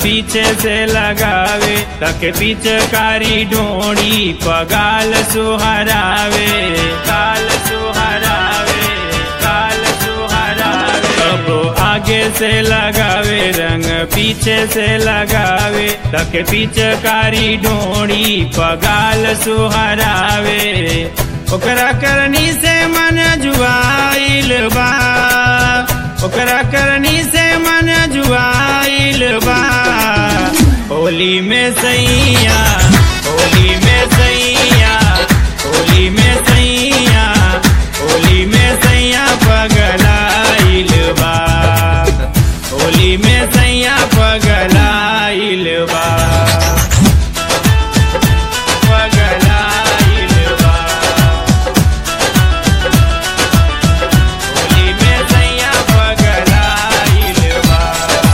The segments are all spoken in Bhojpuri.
पीछे से लगावे, तके पिचकारी ढोड़ी पगाल सुहरावे, गाल सुहरावे, गाल सुहरावे। कबो आगे से लगावे रंग पीछे से लगावे, तके पिचकारी ढोड़ी पगाल सुहरावे। ओकरा करनी से मन जुआइल बा, ओकरा करनी से मन जुआइल बा। होली में सैया, होली में सैया, होली में सैया, होली में सैया पगलाइल बा, होली में सैया पगलाइल बा, पगलाइल बा। होली में सैया पगलाइल बा।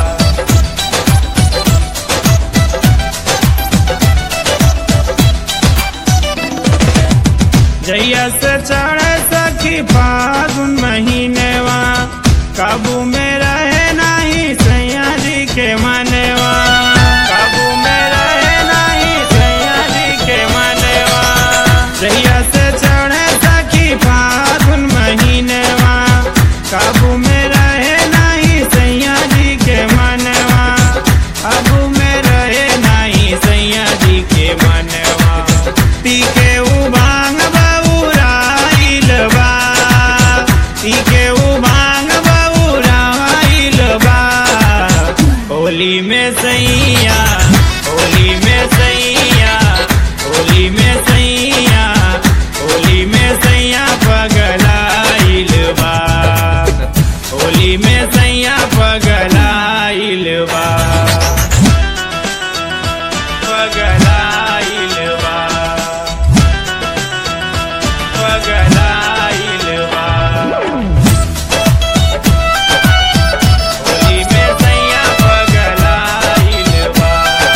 जैया से चढ़े सखी फागुन महीनेवा, काबू में रहे नाही सैया जी के मनवा, काबू में रहे नाही सैया जी के मनवा। जैया से चढ़े सखी फागुन महीनेवा, काबू में रहे नाही सैया जी के मनवा, काबू में रहे नाही सैया जी के मनवा। पी के उबांग बउराइल बा, पी के उबांग बउराइल बा। होली में सैया, होली में सैया, होली में सैया, होली में सैया पगलाइल बा, होली में सैया पगलाइल बा, पगलाइल बा, पगलाइल बा। होली में सैया पगलाइल बा।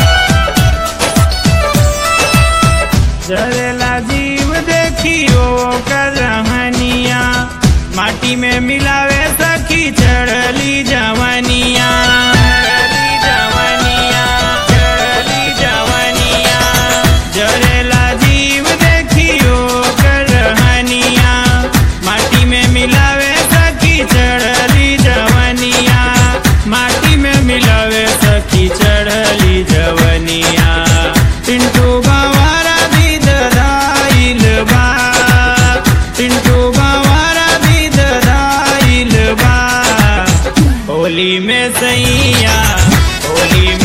जरेला जीव देखियो कर रहनिया, माटी में मिलावे सखी चढ़ली जवनिया, चढ़ली जवनिया, चढ़ली जवनिया। जरेला जीव देखियो कर रहनिया, माटी में मिलावे सखी चढ़ली जवनिया, माटी में मिलावे सखी चढ़ली जवनिया। पिंटू गवारा भी ददाइल बा, पिंटू गवारा भी ददाइल बा। होली में सैया, होली